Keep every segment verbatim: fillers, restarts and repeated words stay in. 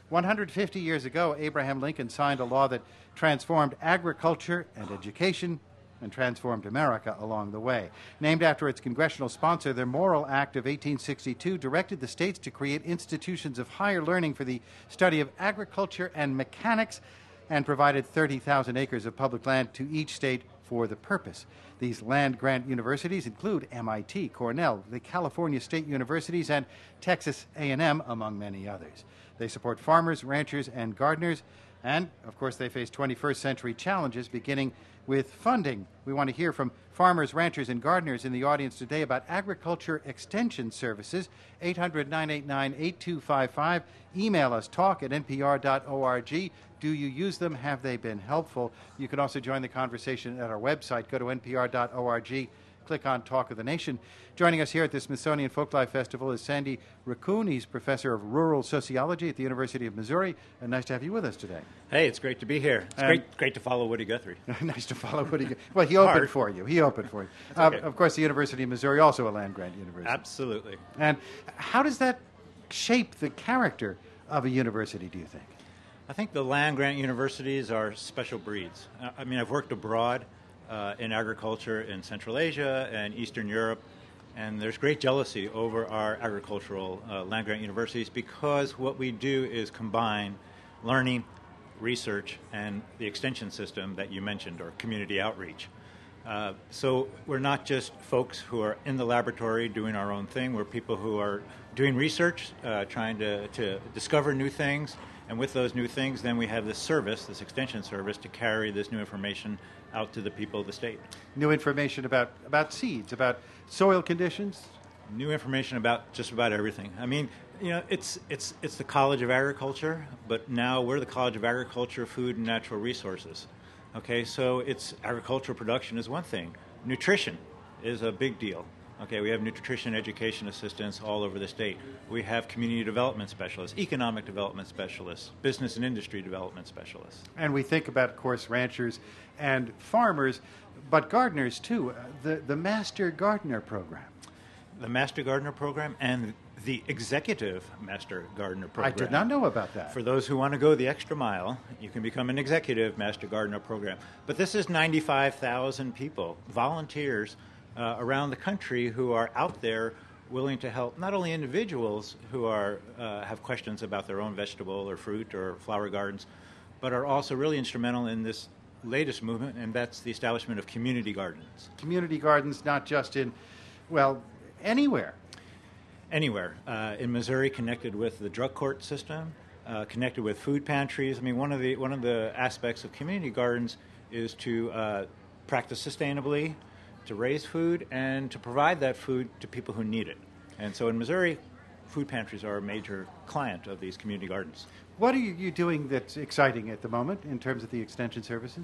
one hundred fifty years ago, Abraham Lincoln signed a law that transformed agriculture and education and transformed America along the way. Named after its congressional sponsor, the Morrill Act of eighteen sixty-two directed the states to create institutions of higher learning for the study of agriculture and mechanics and provided thirty thousand acres of public land to each state for the purpose. These land-grant universities include M I T, Cornell, the California State Universities, and Texas A and M, among many others. They support farmers, ranchers, and gardeners, and, of course, they face twenty-first century challenges, beginning with funding. We want to hear from farmers, ranchers, and gardeners in the audience today about agriculture extension services. eight hundred, nine eight nine, eight two five five. Email us, talk at n p r dot org. Do you use them? Have they been helpful? You can also join the conversation at our website. Go to n p r dot org. Click on Talk of the Nation. Joining us here at the Smithsonian Folklife Festival is Sandy Raccoon. He's professor of rural sociology at the University of Missouri. And nice to have you with us today. Hey, it's great to be here. It's great, great to follow Woody Guthrie. Nice to follow Woody Guthrie. Well, he opened Hard. for you. He opened for you. Okay. Uh, of course, the University of Missouri, also a land-grant university. Absolutely. And how does that shape the character of a university, do you think? I think the land-grant universities are special breeds. I mean, I've worked abroad uh, in agriculture in Central Asia and Eastern Europe, and there's great jealousy over our agricultural uh, land-grant universities because what we do is combine learning, research, and the extension system that you mentioned, or community outreach. Uh, so we're not just folks who are in the laboratory doing our own thing. We're people who are doing research, uh, trying to, to discover new things. And with those new things, then we have this service, this extension service, to carry this new information out to the people of the state. New information about, about seeds, about soil conditions? New information about just about everything. I mean, you know, it's it's it's the College of Agriculture, but now we're the College of Agriculture, Food, and Natural Resources. Okay, so it's agricultural production is one thing. Nutrition is a big deal. Okay, we have nutrition education assistants all over the state. We have community development specialists, economic development specialists, business and industry development specialists. And we think about, of course, ranchers and farmers, but gardeners too. Uh, the, the Master Gardener Program. The Master Gardener Program and the Executive Master Gardener Program. I did not know about that. For those who want to go the extra mile, you can become an Executive Master Gardener Program. But this is ninety-five thousand people, volunteers, Uh, around the country who are out there willing to help not only individuals who are uh, have questions about their own vegetable or fruit or flower gardens, but are also really instrumental in this latest movement, and that's the establishment of community gardens. Community gardens, not just in, well, anywhere. Anywhere. Uh, in Missouri, connected with the drug court system, uh, connected with food pantries. I mean, one of the one of the aspects of community gardens is to uh, practice sustainably, to raise food, and to provide that food to people who need it. And so in Missouri, food pantries are a major client of these community gardens. What are you doing that's exciting at the moment in terms of the extension services?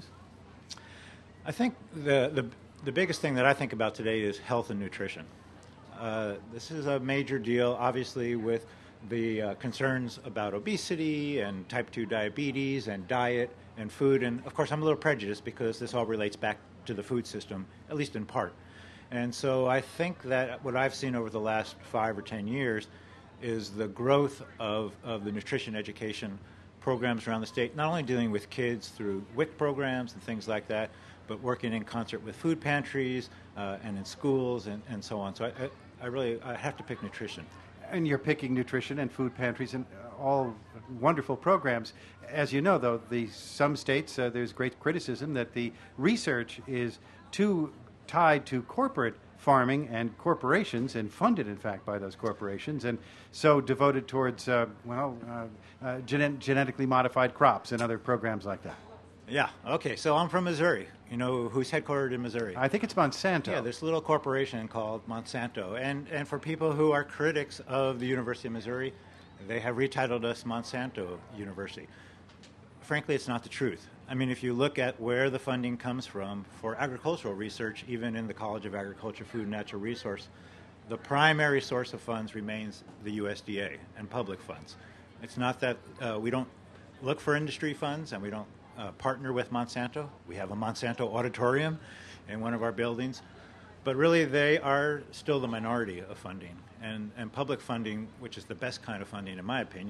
I think the, the, the biggest thing that I think about today is health and nutrition. Uh, this is a major deal, obviously, with the uh, concerns about obesity and type two diabetes and diet and food. And, of course, I'm a little prejudiced because this all relates back to the food system, at least in part. And so I think that what I've seen over the last five or ten years is the growth of, of the nutrition education programs around the state, not only dealing with kids through W I C programs and things like that, but working in concert with food pantries uh, and in schools and, and so on. So I, I, I really I have to pick nutrition. And you're picking nutrition and food pantries and all wonderful programs. As you know, though, the some states, uh, there's great criticism that the research is too tied to corporate farming and corporations, and funded, in fact, by those corporations, and so devoted towards, uh, well, uh, uh, genet- genetically modified crops and other programs like that. Yeah, okay, so I'm from Missouri. You know who's headquartered in Missouri? I think it's Monsanto. Yeah, this little corporation called Monsanto. And, and for people who are critics of the University of Missouri, they have retitled us Monsanto University. Frankly, it's not the truth. I mean, if you look at where the funding comes from for agricultural research, even in the College of Agriculture, Food, and Natural Resource, the primary source of funds remains the U S D A and public funds. It's not that uh, we don't look for industry funds and we don't uh, partner with Monsanto. We have a Monsanto auditorium in one of our buildings. But really, they are still the minority of funding. And, and public funding, which is the best kind of funding, in my opinion,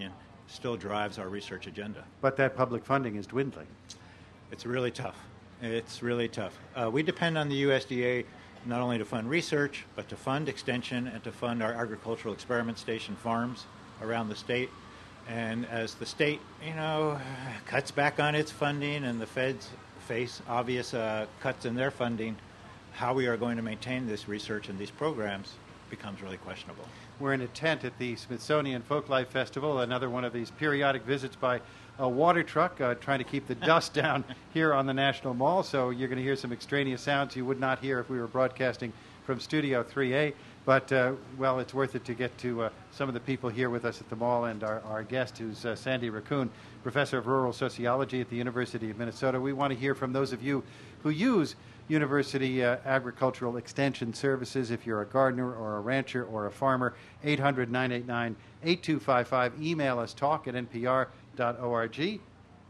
still drives our research agenda. But that public funding is dwindling. It's really tough. It's really tough. Uh, we depend on the U S D A not only to fund research, but to fund extension and to fund our agricultural experiment station farms around the state. And as the state, you know, cuts back on its funding and the feds face obvious uh, cuts in their funding, how we are going to maintain this research and these programs becomes really questionable. We're in a tent at the Smithsonian Folklife Festival, another one of these periodic visits by a water truck uh, trying to keep the dust down here on the National Mall. So you're going to hear some extraneous sounds you would not hear if we were broadcasting from Studio three A. But, uh, well, it's worth it to get to uh, some of the people here with us at the mall and our, our guest, who's uh, Sandy Raccoon, professor of rural sociology at the University of Minnesota. We want to hear from those of you who use university uh, agricultural extension services. If you're a gardener or a rancher or a farmer, eight hundred, nine eight nine, eight two five five. Email us, talk at n p r dot org. And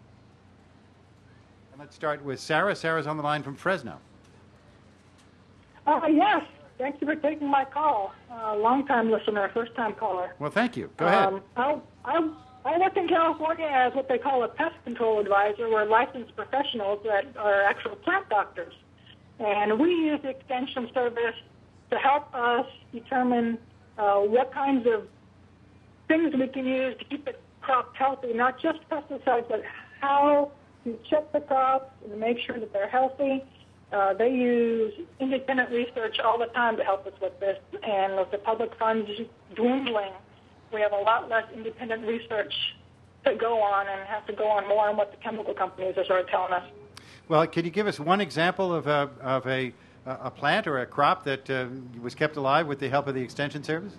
let's start with Sarah. Sarah's on the line from Fresno. Uh, yes. Thank you for taking my call. Uh, long-time listener, first-time caller. Well, thank you. Go ahead. Um, I, I, I work in California as what they call a pest control advisor. We're licensed professionals that are actual plant doctors. And we use the extension service to help us determine uh, what kinds of things we can use to keep the crop healthy, not just pesticides, but how to check the crops and make sure that they're healthy. Uh, they use independent research all the time to help us with this, and with the public funds dwindling, we have a lot less independent research to go on and have to go on more on what the chemical companies are sort of telling us. Well, can you give us one example of a, of a, a plant or a crop that uh, was kept alive with the help of the Extension Service?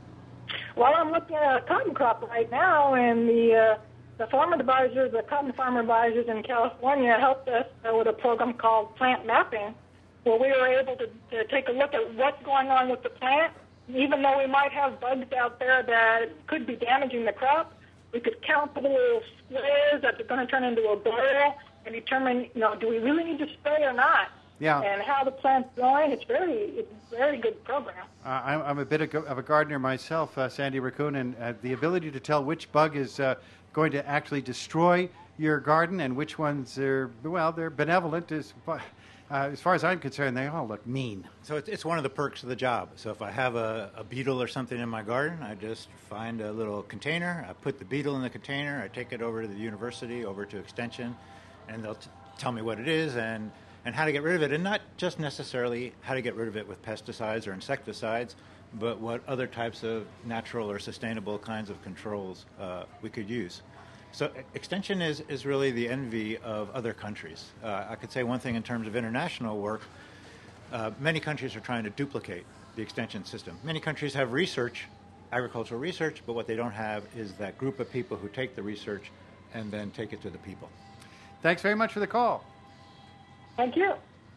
Well, I'm looking at a cotton crop right now, and the uh, the farmer advisors, the cotton farmer advisors in California helped us uh, with a program called Plant Mapping, where we were able to, to take a look at what's going on with the plant. Even though we might have bugs out there that could be damaging the crop, we could count the little squares that are going to turn into a barrel and determine, you know, do we really need to spray or not? Yeah. And how the plant's growing. It's very, it's a very good program. Uh, I'm, I'm a bit of, of a gardener myself, uh, Sandy Raccoon, and uh, the ability to tell which bug is uh, going to actually destroy your garden and which ones are, well, they're benevolent is, uh, as far as I'm concerned, they all look mean. So it's, it's one of the perks of the job. So if I have a, a beetle or something in my garden, I just find a little container, I put the beetle in the container, I take it over to the university, over to Extension, and they'll t- tell me what it is and, and how to get rid of it. And not just necessarily how to get rid of it with pesticides or insecticides, but what other types of natural or sustainable kinds of controls uh, we could use. So Extension is, is really the envy of other countries. Uh, I could say one thing in terms of international work. Uh, many countries are trying to duplicate the Extension system. Many countries have research, agricultural research, but what they don't have is that group of people who take the research and then take it to the people. Thanks very much for the call. Thank you.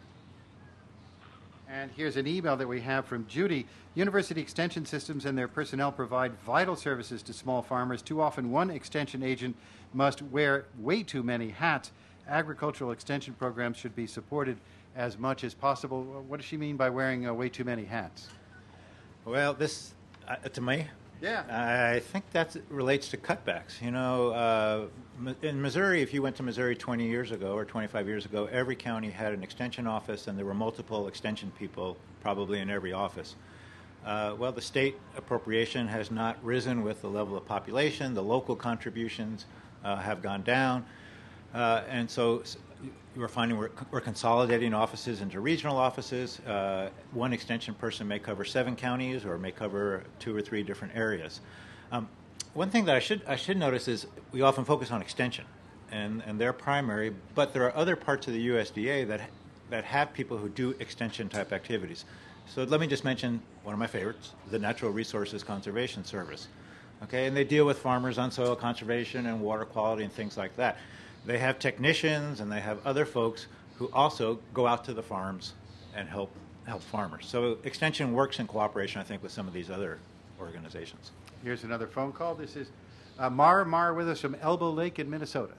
And here's an email that we have from Judy. University Extension Systems and their personnel provide vital services to small farmers. Too often, one extension agent must wear way too many hats. Agricultural extension programs should be supported as much as possible. What does she mean by wearing uh, way too many hats? Well, this, uh, to me, Yeah. I think that relates to cutbacks. You know, uh, in Missouri, if you went to Missouri twenty years ago or twenty-five years ago, every county had an extension office, and there were multiple extension people probably in every office. Uh, well, the state appropriation has not risen with the level of population. The local contributions uh, have gone down. Uh, and so we're finding we're, we're consolidating offices into regional offices. Uh, one extension person may cover seven counties or may cover two or three different areas. Um, one thing that I should I should notice is we often focus on extension, and, and they're primary, but there are other parts of the U S D A that that have people who do extension type activities. So let me just mention one of my favorites, the Natural Resources Conservation Service. Okay, and they deal with farmers on soil conservation and water quality and things like that. They have technicians and they have other folks who also go out to the farms and help help farmers. So Extension works in cooperation, I think, with some of these other organizations. Here's another phone call. This is uh, Mar. Mar with us from Elbow Lake in Minnesota.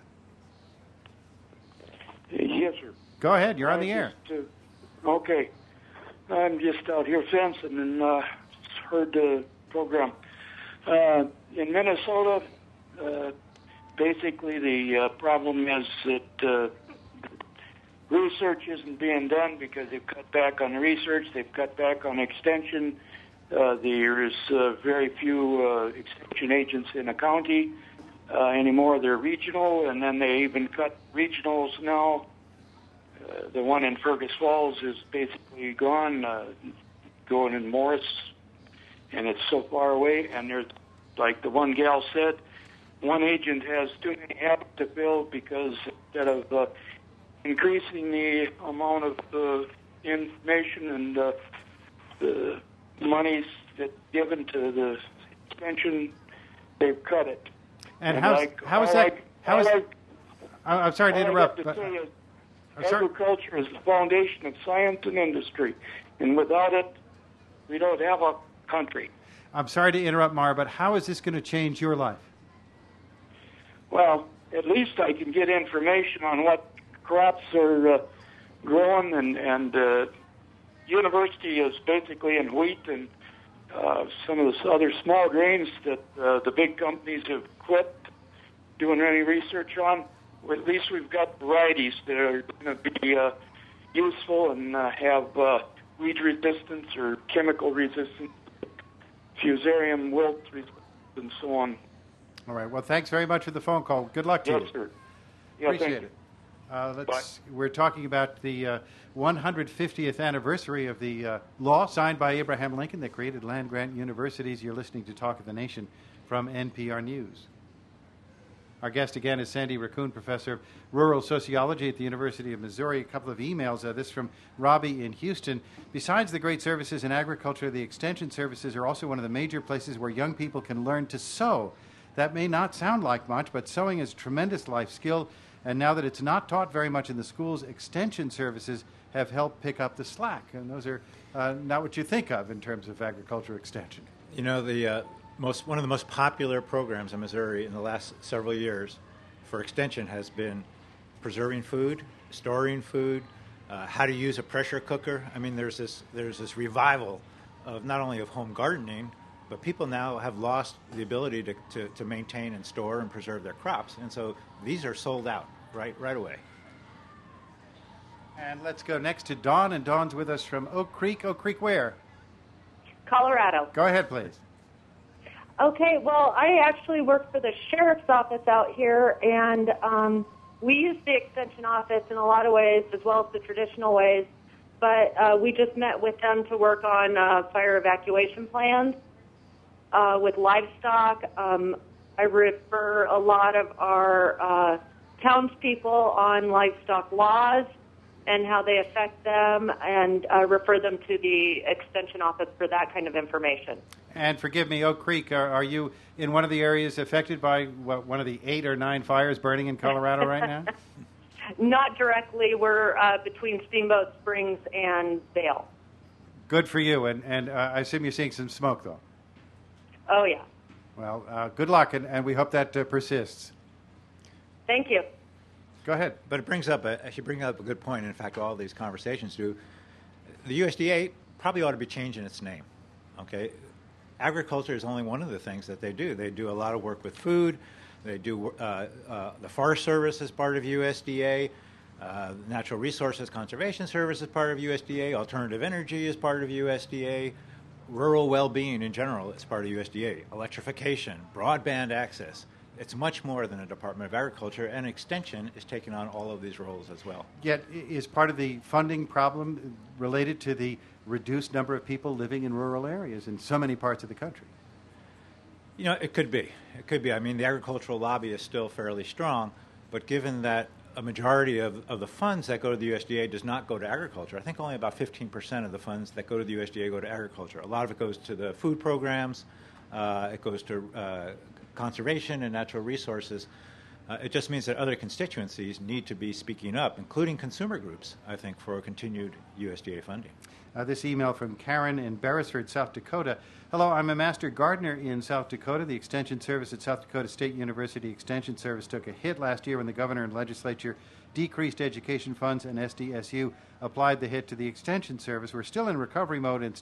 Yes, sir. Go ahead. You're on I the air. just, uh, okay. I'm just out here fencing and uh, heard the program. Uh, in Minnesota, Uh, basically, the uh, problem is that uh, research isn't being done because they've cut back on research, they've cut back on extension. Uh, there's uh, very few uh, extension agents in the county uh, anymore. They're regional, and then they even cut regionals now. Uh, the one in Fergus Falls is basically gone, uh, going in Morris, and it's so far away. And there's, like the one gal said, one agent has too many hats to fill because instead of uh, increasing the amount of uh, information and uh, the monies that given to the extension, they've cut it. And, and how's, like, how is all that? I, How is? I, I'm sorry to interrupt. All I have But, to say is I'm sorry. agriculture is the foundation of science and industry, and without it, we don't have a country. I'm sorry to interrupt, Mara, but how is this going to change your life? Well, at least I can get information on what crops are uh, growing, and, and uh, university is basically in wheat and uh, some of the other small grains that uh, the big companies have quit doing any research on. Well, at least we've got varieties that are going to be uh, useful and uh, have uh, weed resistance or chemical resistance, fusarium wilt resistance, and so on. All right. Well, thanks very much for the phone call. Good luck to Yes, you. sir. Yeah, Appreciate thank you. it. Uh, let's, we're talking about the uh, one hundred fiftieth anniversary of the uh, law signed by Abraham Lincoln that created land-grant universities. You're listening to Talk of the Nation from N P R News. Our guest again is Sandy Raccoon, professor of rural sociology at the University of Missouri. A couple of emails. Uh, this from Robbie in Houston. Besides the great services in agriculture, the extension services are also one of the major places where young people can learn to sew. That may not sound like much, but sewing is a tremendous life skill. And now that it's not taught very much in the schools, extension services have helped pick up the slack. And those are uh, not what you think of in terms of agriculture extension. You know, the uh, most one of the most popular programs in Missouri in the last several years for extension has been preserving food, storing food, uh, how to use a pressure cooker. I mean, there's this there's this revival of not only of home gardening, but people now have lost the ability to, to, to maintain and store and preserve their crops. And so these are sold out right right away. And let's go next to Dawn. And Dawn's with us from Oak Creek. Oak Creek where? Colorado. Go ahead, please. Okay, well, I actually work for the sheriff's office out here, and um, we use the extension office in a lot of ways, as well as the traditional ways, but uh, we just met with them to work on uh, fire evacuation plans uh, with livestock. Um, I refer a lot of our uh, townspeople on livestock laws and how they affect them, and uh, refer them to the extension office for that kind of information. And forgive me, Oak Creek, are, are you in one of the areas affected by what, one of the eight or nine fires burning in Colorado right now? Not directly. We're uh, between Steamboat Springs and Vail. Good for you. And, and uh, I assume you're seeing some smoke, though. Oh, yeah. Well, uh, good luck, and, and we hope that uh, persists. Thank you. Go ahead. But it brings up a, actually brings up a good point. In fact, all these conversations do. The U S D A probably ought to be changing its name. Okay, agriculture is only one of the things that they do. They do a lot of work with food. They do uh, uh, the Forest Service as part of U S D A. Uh, Natural Resources Conservation Service is part of U S D A. Alternative Energy is part of U S D A. Rural well-being in general is part of U S D A. Electrification, broadband access. It's much more than a Department of Agriculture, and Extension is taking on all of these roles as well. Yet, is part of the funding problem related to the reduced number of people living in rural areas in so many parts of the country? You know, it could be. It could be. I mean, the agricultural lobby is still fairly strong, but given that a majority of, of the funds that go to the U S D A does not go to agriculture, I think only about fifteen percent of the funds that go to the U S D A go to agriculture. A lot of it goes to the food programs. Uh, it goes to uh, conservation and natural resources. Uh, it just means that other constituencies need to be speaking up, including consumer groups, I think, for continued U S D A funding. Uh, this email from Karen in Beresford, South Dakota. Hello, I'm a master gardener in South Dakota. The Extension Service at South Dakota State University Extension Service took a hit last year when the governor and legislature decreased education funds, and S D S U applied the hit to the Extension Service. We're still in recovery mode and still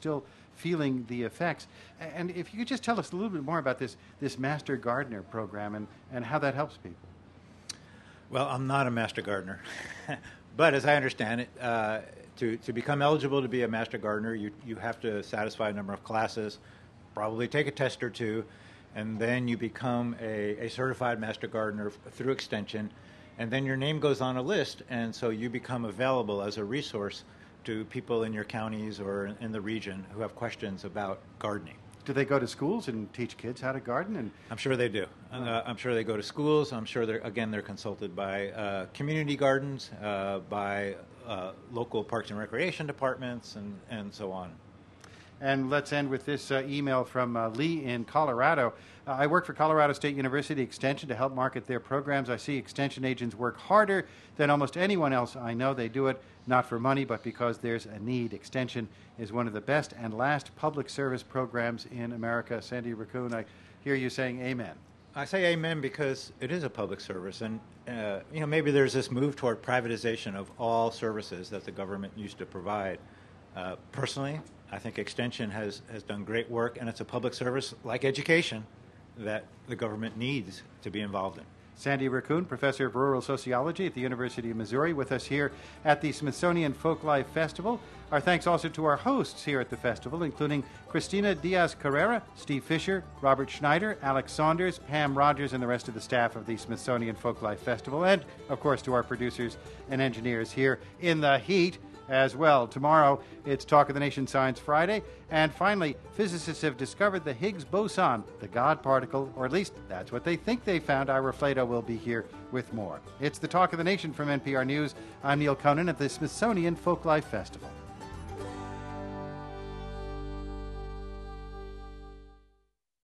feeling the effects. And if you could just tell us a little bit more about this, this Master Gardener program and, and how that helps people. Well, I'm not a master gardener, but as I understand it, uh, to, to become eligible to be a master gardener, you, you have to satisfy a number of classes, probably take a test or two, and then you become a, a certified master gardener f- through extension, and then your name goes on a list, and so you become available as a resource to people in your counties or in, in the region who have questions about gardening. Do they go to schools and teach kids how to garden? And I'm sure they do. Uh, I'm sure they go to schools. I'm sure they're, again, they're consulted by uh, community gardens, uh, by uh, local parks and recreation departments, and, and so on. And let's end with this uh, email from uh, Lee in Colorado. Uh, I work for Colorado State University Extension to help market their programs. I see Extension agents work harder than almost anyone else I know. They do it not for money, but because there's a need. Extension is one of the best and last public service programs in America. Sandy Raccoon, I hear you saying amen. I say amen because it is a public service, and uh, you know, maybe there's this move toward privatization of all services that the government used to provide. Uh, personally, I think Extension has, has done great work, and it's a public service like education that the government needs to be involved in. Sandy Raccoon, Professor of Rural Sociology at the University of Missouri, with us here at the Smithsonian Folklife Festival. Our thanks also to our hosts here at the festival, including Christina Diaz-Carrera, Steve Fisher, Robert Schneider, Alex Saunders, Pam Rogers, and the rest of the staff of the Smithsonian Folklife Festival, and, of course, to our producers and engineers here in the heat as well. Tomorrow, it's Talk of the Nation Science Friday. And finally, physicists have discovered the Higgs boson, the God particle, or at least that's what they think they found. Ira Flato will be here with more. It's the Talk of the Nation from N P R News. I'm Neil Conan at the Smithsonian Folklife Festival.